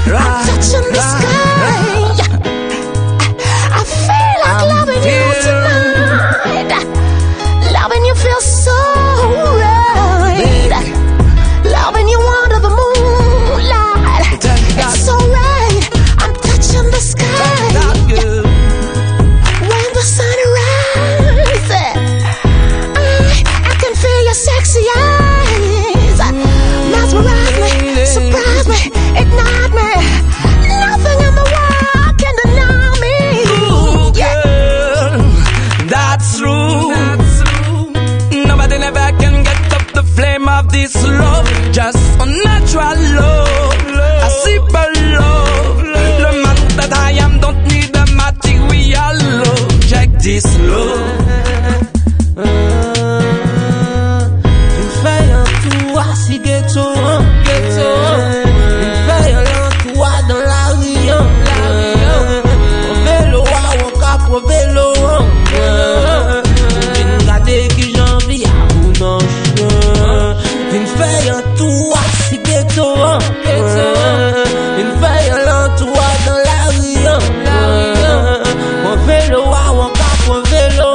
I'm touching the sky. I feel like loving you tonight. Loving you feels so right. Loving you under the moonlight. It's so right. I'm touching the sky. When the sun rises, I can feel your sexy eyes. Mesmerize me, surprise me, ignite me. Nothing in the world can deny me. Ooh, girl, that's true. Nobody never can get up the flame of this love. Just unnatural love, a simple love. The man that I am don't need the material love. Check this love. Une feuille en toi, si ghetto, ghetto. Une feuille en toi dans la rue, on vélo, on cap, on vélo. Une gade qui j'envie à vous non. Une feuille en toi, si ghetto, ghetto. Une feuille en toi dans la rue, on vélo, on cap, on vélo.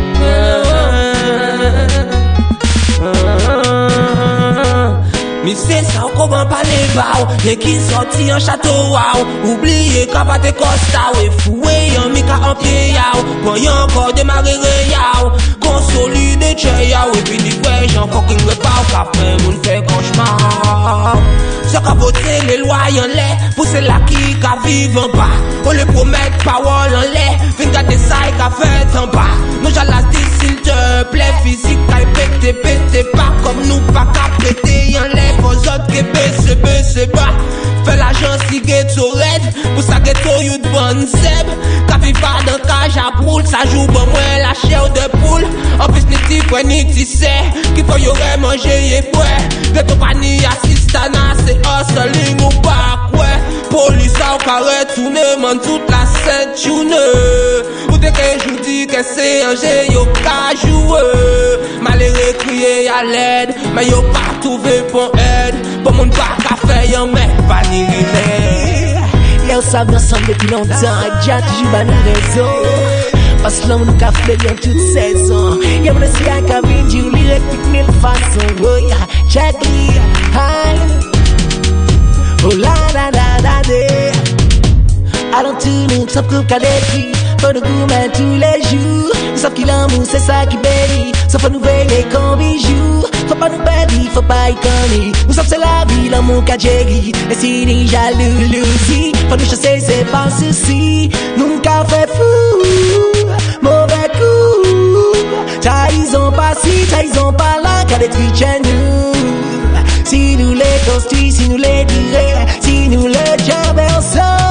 Mais c'est ça qu'on va pas les baos. Y'a qui sorti en château wow. Oubliez qu'à pas tes costas. Et foué y'en mika en pied yao. Quand y'a encore démarré yao. Consolidé tche yao. Et puis dit ouais j'en fucking repars. Qu'après moun fait cauchemar. Ce qu'a voté les lois y'en l'air. Pousser la qui qu'a vivre en bas. On le promet parole en l'air. Fin gâter ça et qu'a fait en bas. Nous j'allais dire s'il te plaît. Physique qu'a pété pas comme nous pas qu'à péter y'en l'air. Aux autres qui baissent bas. Fais l'agence si ghetto red. Pour ça ghetto you de bonne seb. Qu'a viva dans cage à poule. Ça joue bon moi la chair de poule. En plus ni ti fouet ni ti sait. Qu'il faut y aurait mangé et fouet. Ghetto pas ni assistana. C'est hustling ou pas quoi. Police a carré tourner man toute la cette journée. Ou dès que je vous dis que c'est un jeu yo ka jouer. Malheureux crier à l'aide. Mais yo pas trouvé pour aide. Pour mon pas qu'à faire y'en met pas ni river. Yo savent ensemble depuis longtemps. Déjà toujours pas nous raison. Parce que l'homme nous qu'a fait dans toute saison. Y'a mon si à cabine du lyrique toute mille façons. Oh yeah, check it, hi. Oh la la la la day. Allons tous nous sauf que qu'à décrit. Faut de goût mais tous les jours. Nous savons qu'il l'amour c'est ça qui bénit. Sauf faut nous veiller comme bijoux. Faut pas nous perdre, faut pas y connaître. Nous savons c'est la vie, l'amour qu'a jéri. Et si ni jalousie, faut nous chasser c'est pas souci. Nous qu'a fait fou, mauvais coup. Trahison pas si, trahison pas là, qu'a détruit chez nous. Si nous les construisons, si nous les dirions, si nous les jamais ensemble.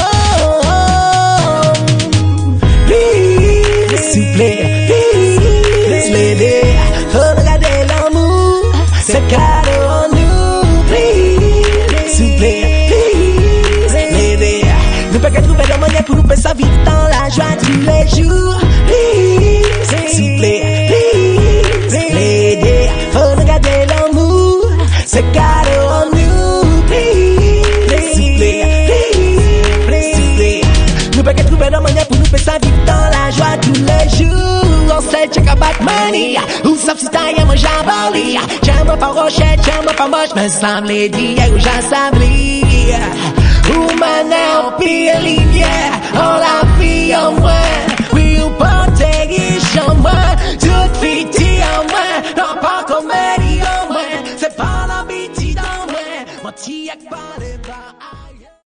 S'il vous plaît, please, lady. Faut regarder l'amour, c'est cadeau en nous. Please, s'il vous plaît, please, lady. Nous pouvons trouver la manière pour nous faire sa vie dans la joie tous les jours. Please, s'il vous plaît, please, lady. Faut regarder l'amour, c'est cadeau en nous. Please, s'il vous plaît, please, s'il vous plaît. Nous pouvons trouver la manière pour nous faire sa vie dans la joie tous les jours. On sait check a Batmania. Ou sauf si t'as y'a mon jambali. J'aime pas rochette, j'aime pas moche. Mais semble les dire où j'assemble. Ou maintenant pile, yeah. On la vie en moi. Oui, ou porter en moi. Toute fille en moi. Non pas comédie en moi. C'est pas l'habitude en moi. Mon tiac pas